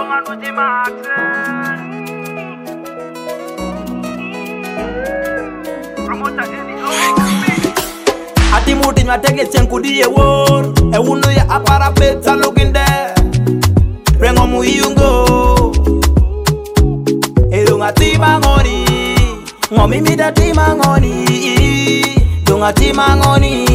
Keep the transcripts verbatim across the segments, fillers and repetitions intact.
Ati muti mwa teke chenkudi ye wor e unu ya apara peta luginde Rengo mu iyungo Edunga tima ngoni Ngomi mida tima ngoni Dunga tima ngoni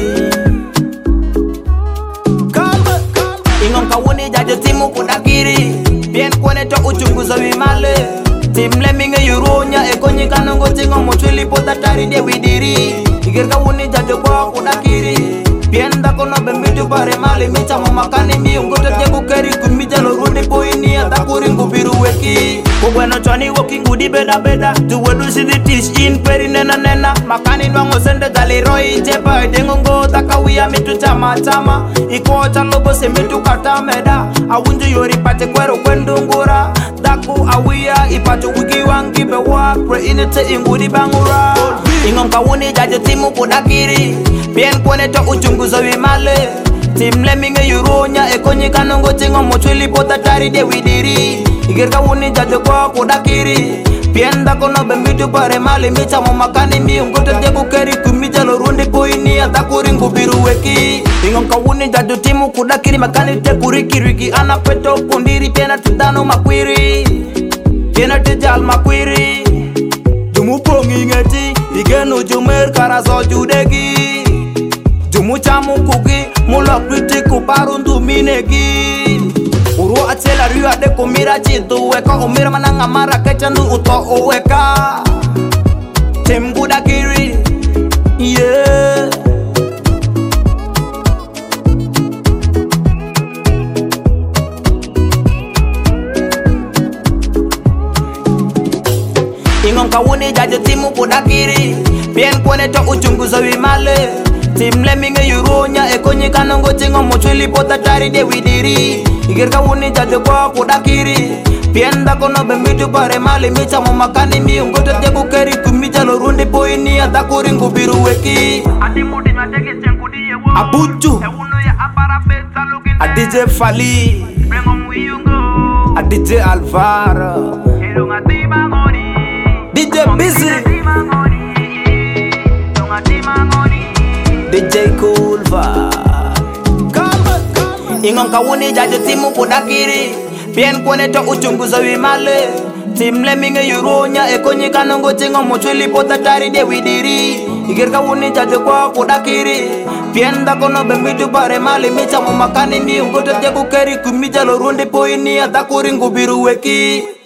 Kamba Ingom kawuni jajo timu kudakiri Bien kwenye to uchunguza wimale Timle minge yuronya eko nyikanongo tingo mochwili pota tari de widiri Igir kawuni jajo kwa kudakiri Pienda kono bembidu pare mali micha mamakani miungo tete kukeri kumija lorundi poini atakuri ngubiru weki Kubweno chwani woki ngudi beda beda Tuwedu shidi tish in peri nena nena Makani nwango sende gali roi jepa Dengo ngo takawia mitu chama chama Iko chalobo se mitu kata meda Awunju yori pate kwero kwendungura Daku awia ipatu wiki wangi bewa Pre inete ingudi bangura Ingom kawuni jajo timu kudakiri Bien kwenye to uchunguza wimale Timle minge yuronya eko nyikanongo tingo mochwili pota tari de widiri Igir kawuni jajo kwa kudakiri Pienda kono bembidu pare mali micha mamakani miungo tete kukeri kumija lorundi poini atakuri ngubiru weki Ingom kawuni jajo timu kudakiri makani te kuriki riki Anapeto kundiri piena tudano makwiri Piena tejal makwiri Jumu pongi ngeti Igenu jumer karazo judegi Jumu chamu kuki Mulok kritiku parundu minegi Uru achela riwa de kumira chitu weka Umira mananga mara kechandu uto uweka Temgu dakiri Yeah Ingom kawuni jajo timu kudakiri Bien kwenye to uchunguza wimale Timle minge yuronya eko nyikanongo tingo mochwili pota tari de widiri Igir kawuni jajo kwa kudakiri Pienda kono bembidu pare mali micha mamakani miungo tete kukeri kumija lorundi poini atakuri ngubiru weki Ati mudi mwa teke chenkudi ye wo Abuju E unu ya apara peta luginde A D J Fali Rengo mu iyungo A D J Alvaro Edunga tima ngoni D J Busy Tima ngoni Dunga tima ngoni D J Cool Vibe Ingom kawuni jajo timu kudakiri Bien kwenye to uchunguza wimale Timle minge yuronya eko nyikanongo tingo mochwili pota tari de widiri Igir kawuni jajo kwa kudakiri Pienda kono bembidu pare mali micha mamakani miungo tete kukeri kumija lorundi poini atakuri ngubiru weki